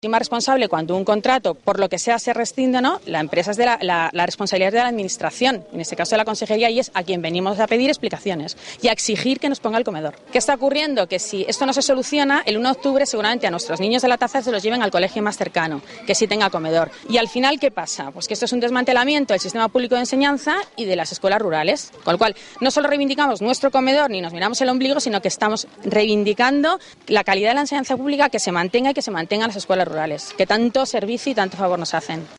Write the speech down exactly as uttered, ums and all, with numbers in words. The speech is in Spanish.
última responsable cuando un contrato, por lo que sea, se rescinde o no, la empresa es de la, la, la responsabilidad es de la administración, en este caso de la consejería, y es a quien venimos a pedir explicaciones y a exigir que nos ponga el comedor. ¿Qué está ocurriendo? Que si esto no se soluciona, el uno de octubre seguramente a nuestros niños de la Taza se los lleven al colegio más cercano, que sí tenga comedor. Y al final, ¿qué pasa? Pues que esto es un desmantelamiento del sistema público de enseñanza y de las escuelas rurales, con lo cual no solo reivindicamos nuestro comedor ni nos miramos el ombligo, sino que estamos reivindicando la calidad de la enseñanza pública, que se mantenga y que se mantengan las escuelas rurales, que tanto servicio y tanto favor nos hacen.